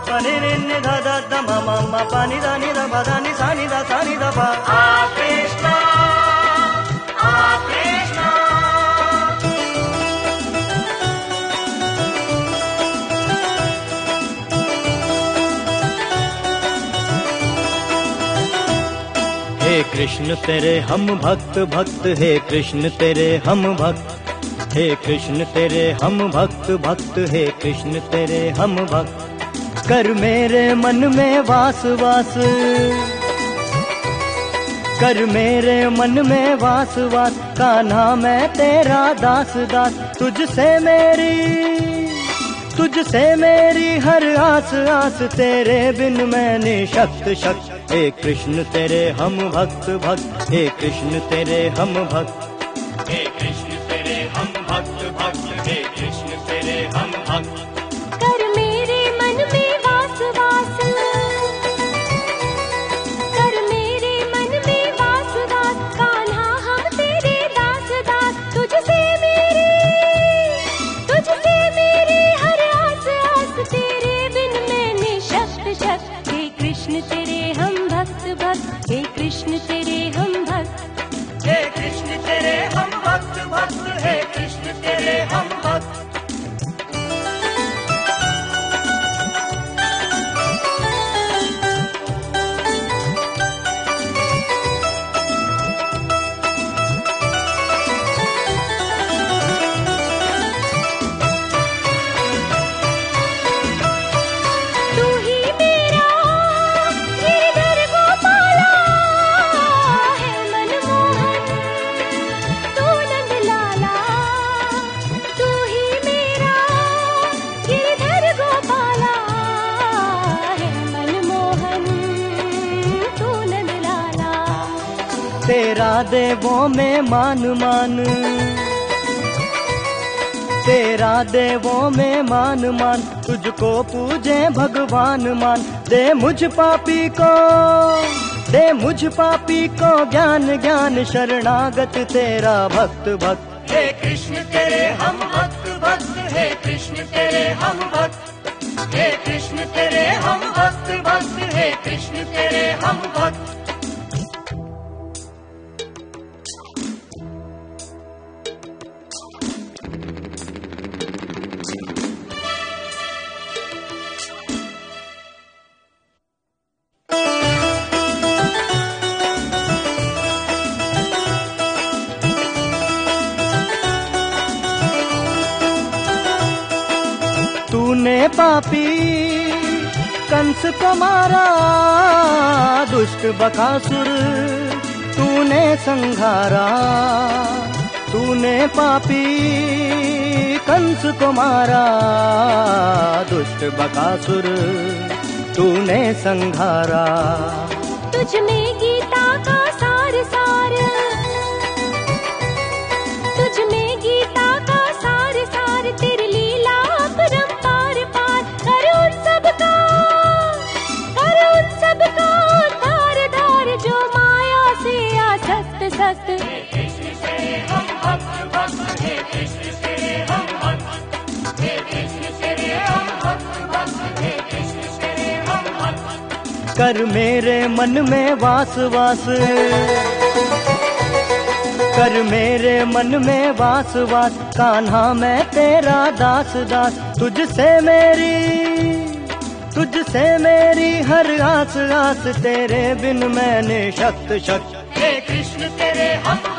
पनि रे नि ध ध ध म म म प नि ध नि ध प ध नि सा नि ध प आ कृष्ण आ कृष्ण। हे कृष्ण तेरे हम भक्त भक्त, हे कृष्ण तेरे हम भक्त, हे कृष्ण तेरे हम भक्त भक्त, हे कृष्ण तेरे हम भक्त। कर मेरे मन में वास वास, कर मेरे मन में वास वास, कान्हा मैं तेरा दास दास। तुझसे मेरी हर आस आस, तेरे बिन मैं निशक्त शक्त। हे कृष्ण तेरे हम भक्त भक्त, हे कृष्ण तेरे हम भक्त, हे कृष्ण तेरे हम भक्त भक्त, हे कृष्ण तेरे हम भक्त। कर मेरे मन में वास वास, कर मेरे मन में वास वास, कान्हा हम तेरे दास दास। तुझसे मेरी हर आस आस, तेरे बिन मैं निशक्त शक्त। हे कृष्ण तेरे हम भक्त भक्त, हे कृष्ण तेरे हम भक्त, हे कृष्ण तेरे हम भक्त भक्त, हे कृष्ण तेरे हम भक्त। तेरा देवों में मान मान, तेरा देवों में मान मान, तुझको पूजे भगवान मान। दे मुझ पापी को ज्ञान ज्ञान, शरणागत तेरा भक्त भक्त। हे कृष्ण तेरे हम भक्त भक्त, हे कृष्ण तेरे हम भक्त, हे कृष्ण तेरे हम भक्त भक्त, हे कृष्ण तेरे हम भक्त। तूने पापी कंस को मारा, दुष्ट बकासुर तूने संघारा। तूने पापी कंस को मारा, दुष्ट बकासुर तूने संघारा। तुझ में गीता का सार सार, तुझ में गीता का सार सार, तेरी लीला परंपार पार। कर उन सबका धार धार, जो माया से आसक्त सक्त। हे कृष्ण तेरे हम भक्त भक्त, हे कृष्ण तेरे हम भक्त, हे कृष्ण तेरे हम भक्त भक्त, हे कृष्ण तेरे हम भक्त। कर मेरे मन में वास वास, कर मेरे मन में वास वास, कान्हा मैं तेरा दास दास। तुझसे मेरी हर आस आस, तेरे बिन मैं निशक्त शक्त। हे कृष्ण तेरे हम